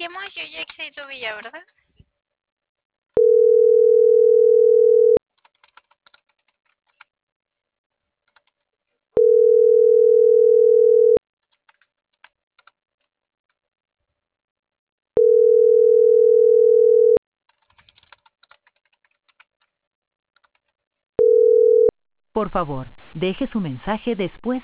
llamas? Yo ya excedí tu villa, ¿verdad? Por favor, deje su mensaje después